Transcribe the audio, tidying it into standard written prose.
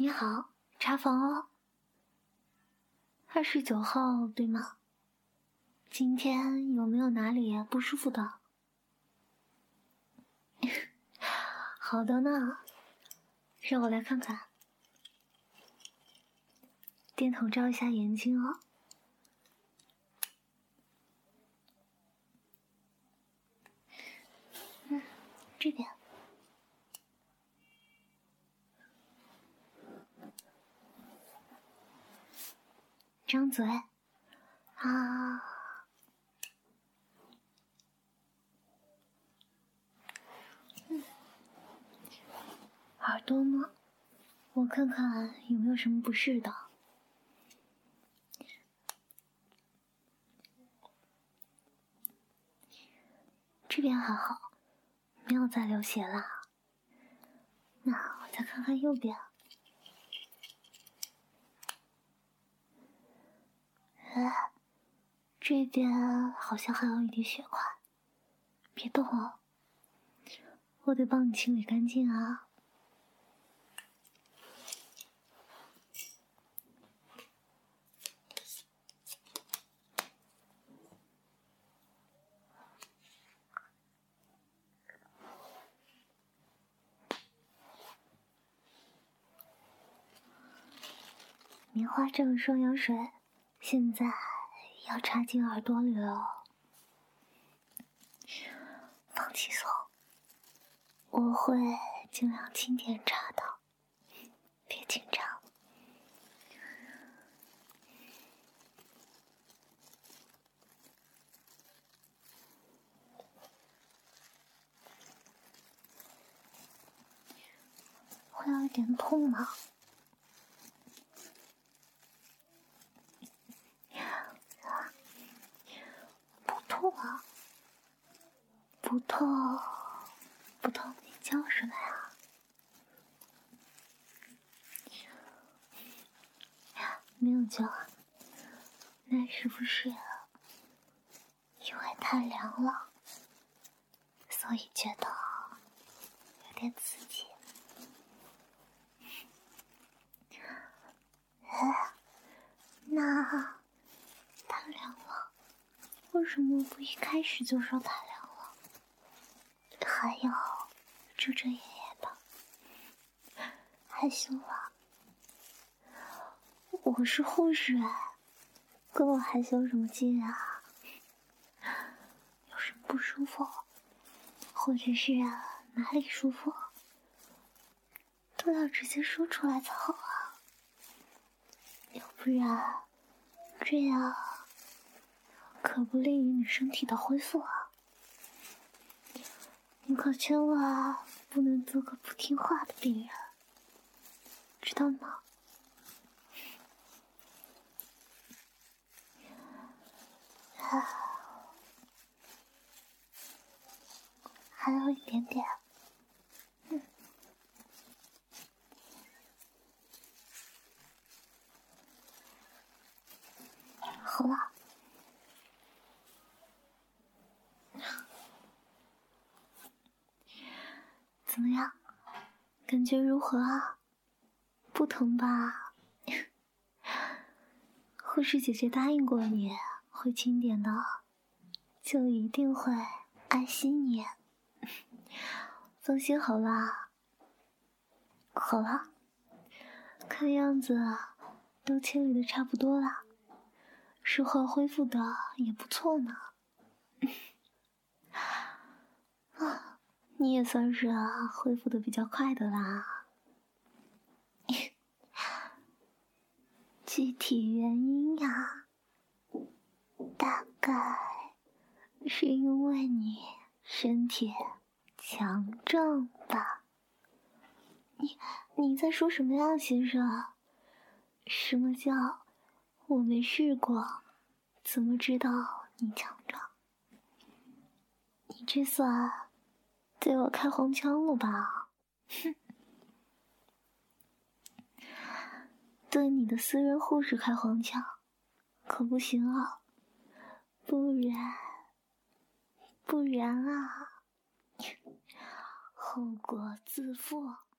你好，查房哦。29号对吗？今天有没有哪里不舒服的？好的呢，让我来看看。电筒照一下眼睛哦。这边。张嘴。啊。耳朵呢？我看看有没有什么不适的。这边还好，没有再流血了。那我再看看右边。这边好像还有一滴血块，别动哦，我得帮你清理干净啊。棉花症双氧水，现在要插进耳朵里了。放轻松，我会尽量轻点插的，别紧张。会有一点痛吗？不痛啊，不痛，不痛你叫什么呀？没有叫啊，那是不是因为太凉了，所以觉得有点刺激？那太凉了，为什么不一开始就说太凉了？还要遮遮掩掩的，害羞了。我是护士哎，跟我害羞什么劲啊？有什么不舒服，或者是哪里舒服，都要直接说出来才好啊，要不然这样可不利于你身体的恢复啊。你可千万不能做个不听话的病人，知道吗？还有一点点。好了。怎么样？感觉如何啊？不疼吧？护士姐姐答应过你会轻点的，就一定会爱惜你。放心好了。好了，看样子都清理的差不多了，术后恢复的也不错呢。你也算是恢复的比较快的啦。具体原因呀，大概是因为你身体强壮吧。你在说什么呀，先生？什么叫我没试过，怎么知道你强壮？你这算对我开黄腔了吧？哼！对你的私人护士开黄腔可不行啊，不然啊，后果自负。